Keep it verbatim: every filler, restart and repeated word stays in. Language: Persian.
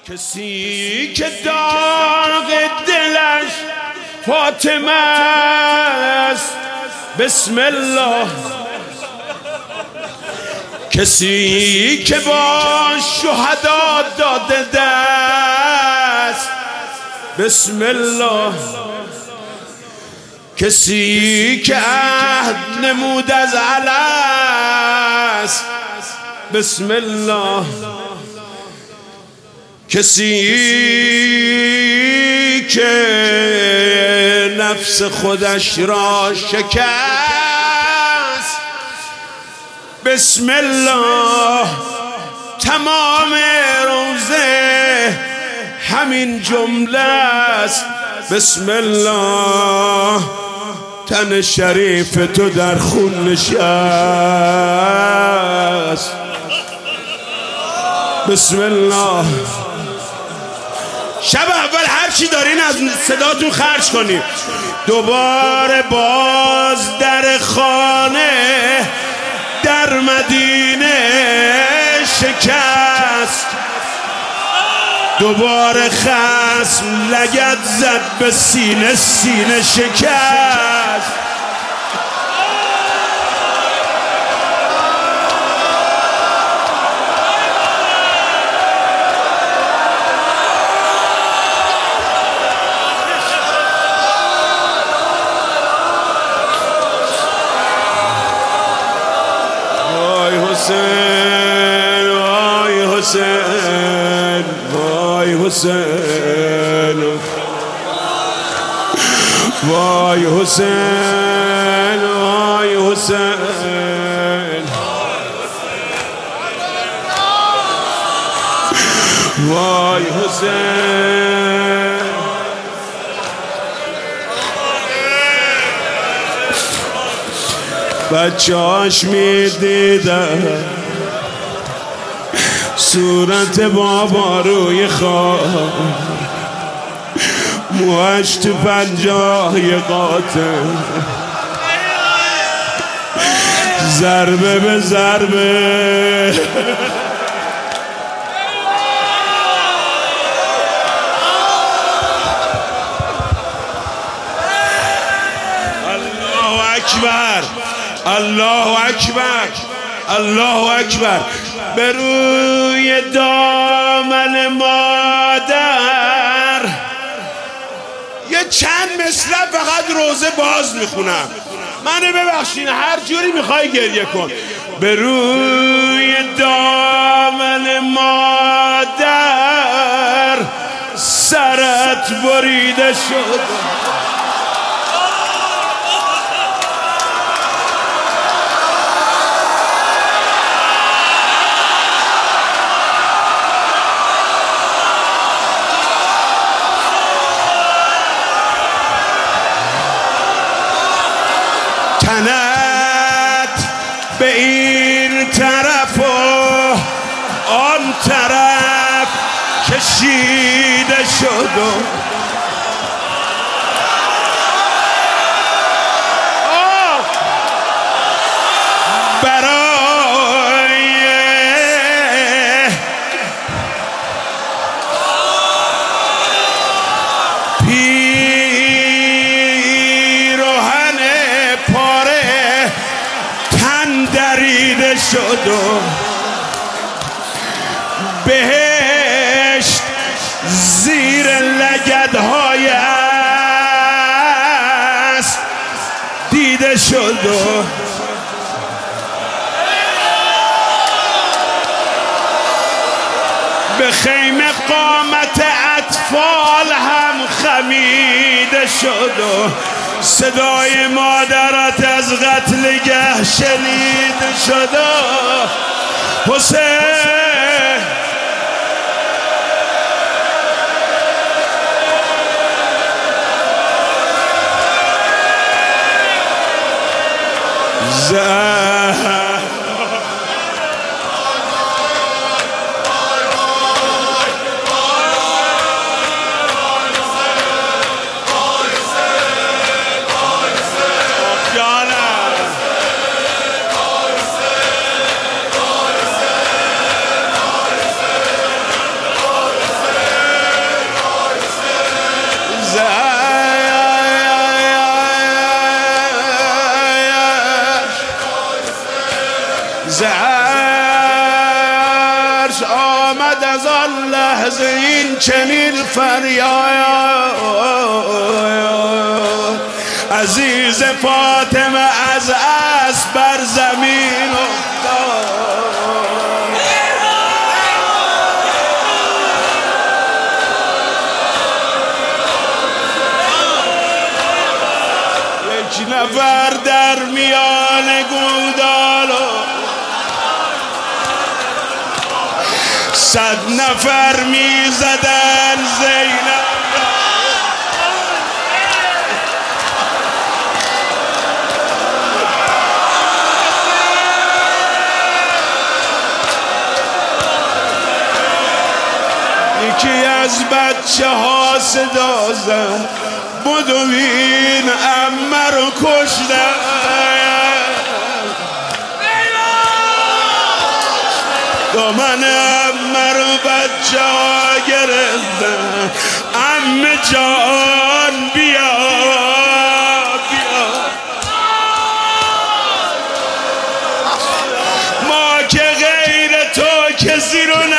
کسی که داغ دلش فاطمه است بسم الله، کسی که با شهدا داده دست بسم الله، کسی که عهد نمود از الست بسم الله، کسی که نفس خودش را شکست بسم الله. تمام روزه همین جمله است بسم الله. تن شریف تو در خون نشست بسم الله. شب اول هر چی دارین از صداتون خرج کنیم. دوباره باز در خانه در مدینه شکست، دوباره خصم لگد زد به سینه، سینه شکست. وای حسین، وای حسین، وای حسین، وای حسین، وای حسین. بچه‌هاش می‌دیدن صورت بابا روی خواب، موهاش تو پنجاه قاطع، ضربه به ضربه. الله اکبر، الله اکبر، الله اکبر. به روی دامن مادر یه چند مصرع فقط روزه باز میخونم. منو ببخشین، هر جوری میخوای گریه کن. به روی دامن مادر سرت بریده شد، تنت به این طرف و آن طرف کشیده شد و برای پیراهن پاره تن دریده شد و بهشت زیر لگدهای است دیده شد و به خیمه قامت اطفال هم خمیده شد و صدای مادرت از قتلگه شنیده شد و حسین زهر زهرش آمد از آن لحظه این چنین فریاد عزیز فاطمه از اسب بر زمین افتاد. یک نفر در میان گودال صد نفر می زدن زینب یکی از بچه ها صدا زد بدوین عمه رو کشتن دامن عمه رو بچه ها گرفتن عمه جان بیا بیا ما که غیر تو کسی رو